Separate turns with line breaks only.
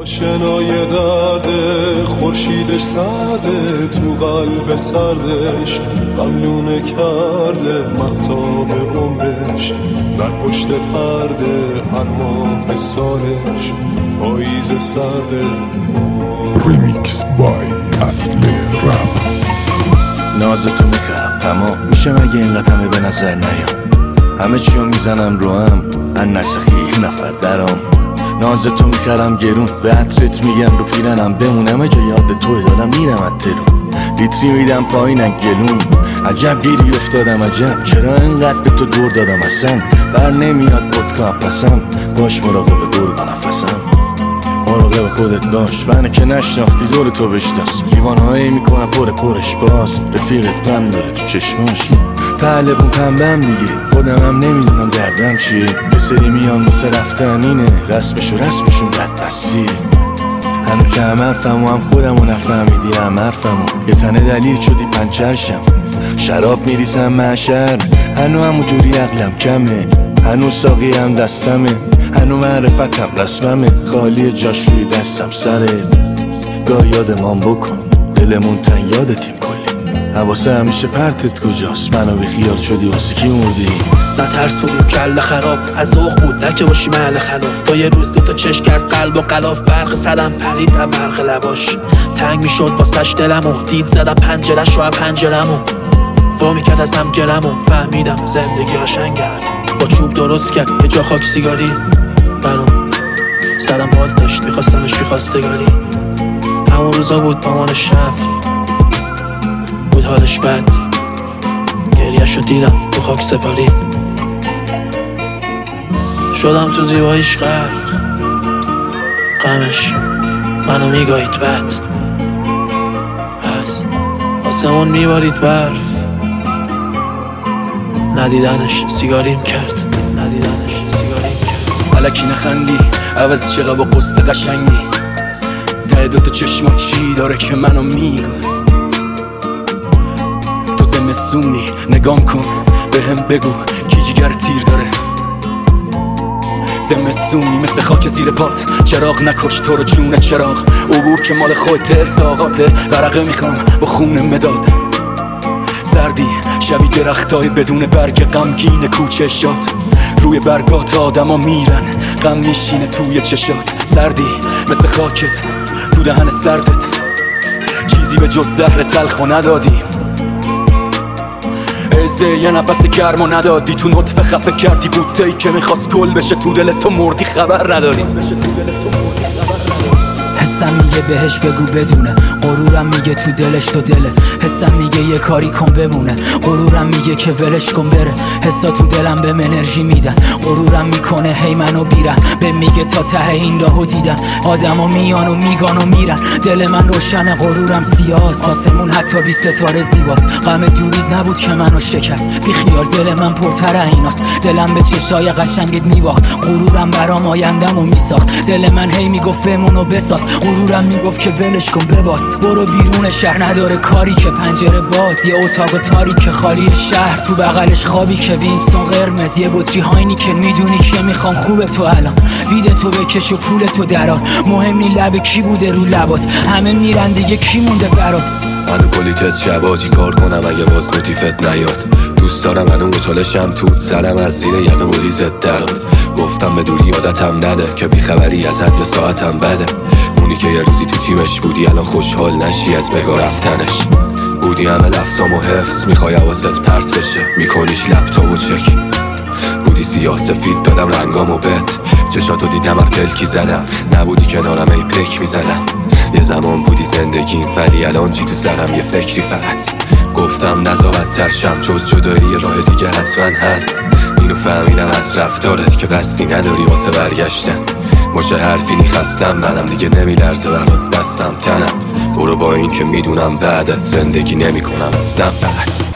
آشنای درده، خورشیدش سرده، تو قلب سردش غملونه کرده مهتاب عمرش در پشت پرده، هر ماه سالش پاییز سرده.
ریمیکس بای اصل رپ.
نازتو میکردم تمام میشه مگه اینقدر همه به نظر نیام، همه چیو میزنم رو هم ان نسخی یک نفر درام. نازتو میکردم گرون به عطرت میگم رو پیرنم بمونم اجا یاد توی دارم میرم اترون لیتری میدم پایینم گلون. عجب گیری افتادم عجب چرا انقدر به تو دور دادم اصلا بر نمیاد پدکا پسم باش مراقب گرگا نفسم مراقب خودت باش منو که نشناختی دور تو بشناس لیوانهایی میکنم پرش باز رفیقت غم داره تو چشماش پهلوون پنبم دیگه خودمم نمیدونم دردم چیه یه سری میان واسه رفتن اینه رسمشون بدمستی هنو که هم حرفمو هم خودمو نفهمیدی هم حرفمو یه تنه دلیل شدی پنچرشم شراب میریزم معشر هنو همو جوری عقلم کمه هنو ساقی هم دستمه هنو معرفتم رسممه خالی جاش روی دستم سره گاه یادمان بکن دلمون تنگ یادتیم کلی حواسه همیشه پرتت کجاست منو بی خیال شدی واسه کی مردی
نه ترس بودیم کل خراب از ذوق بود نه که باشی محل خلاف تا یه روز دوتا چشم کرد قلب و غلاف برق سرم پرید در برق لباش تنگ میشد واسش دلمو دید زدم پنجرش رو پنجرمو وا میکرد ازم گرمو فهمیدم زندگی قشنگه با چوب درست کرد یه جا خاک سیگاری منو سرم باد داشت میخواستمش بی خواستگاری همون روزا بود مامانش رفت بود حالش بد گریه‌شو دیدم تو خاک سپاری شدم تو زیباییش غرق غمش منو میگاهید بد پس آسمون میبارید برف ندیدنش سیگاریم کرد
الکی نخندی عوضی چقدر با قصه قشنگی ته دوتا چشما چی داره که منو میگه تو زمستونی نگام کن بهم بگو کی جیگر تیر داره زمستونی مثل خاک زیر پات چراغ نکش تو رو جون چراغ عبور که مال خودت ارساقاته ورقه میخوام با خون مداد سردی شبیه درختای بدون برگ غمگین کوچه شاد روی برگات آدما میرن غم میشینه توی چشات سردی مثل خاکت تو دهن سردت چیزی به جز زهر تلخو ندادی ازه یه نفس گرمو ندادی تو نطفه خفه کردی بوته‌ای که میخواست گل بشه تو دلت تو مردی خبر نداری
حسم میگه بهش بگو بدونه غرورم میگه تو دلش تو دله حسم میگه یه کاری کن بمونه غرورم میگه که ولش کن بره حسا تو دلم بهم انرژی میدن غرورم میکنه هی منو بیرن به میگه تا ته این راهو دیدن آدما میان و میگان و میرن دل من روشنه غرورم سیاست آسمون حتی بی ستاره زیباست غم دورید نبود که منو شکست بی خیال دل من پرتر ایناست دلم به چشای قشنگت میباخت غرورم برام آیندمو میساخت دل من هی میگفت بمون و بساز غرورم میگفت که ولش کن بباس برو بیرون شهر نداره کاری که پنجره باز یه اتاق تاریک خالی شهر تو بغلش خوابی که وینستون قرمز یه بطری هاینی که میدونی که میخوام خوبه تو الان وید تو بکش و پول تو درار مهم نی لب کی بوده رو لبات همه میرن دیگه کی مونده برات
منو کلیتت شبا چی کار کنم اگه باز نوتیفت نیاد دوست دارم منو چالشم توت سرم از زیر یقه بریزت درد گفتم به دوری عادتم نده که بیخبری ازت یه ساعتم بده اونی که یه روزی تو تیمش بودی الان خوشحال نشی از بگاه رفتنش بودی همه لفظام و حفظ میخوای حواست پرت بشه میکنیش لپتاپ و چک بودی سیاه سفید دادم رنگامو بهت چشاتو دیدم هر پلکی زدم نبودی کنارم ای پک میزدم یه زمان بودی زندگیم ولی الان چی تو سرم یه فکری فقط گفتم نزاعت ترشم جز جدایی راه دیگه حتما هست اینو فهمیدم از رفتارت که قصدی نداری واسه برگشتن باشه حرفی نیخستم منم دیگه نمیلرزه برات دستم تنم برو با این که میدونم بعدت زندگی نمیکنم اصلا فقط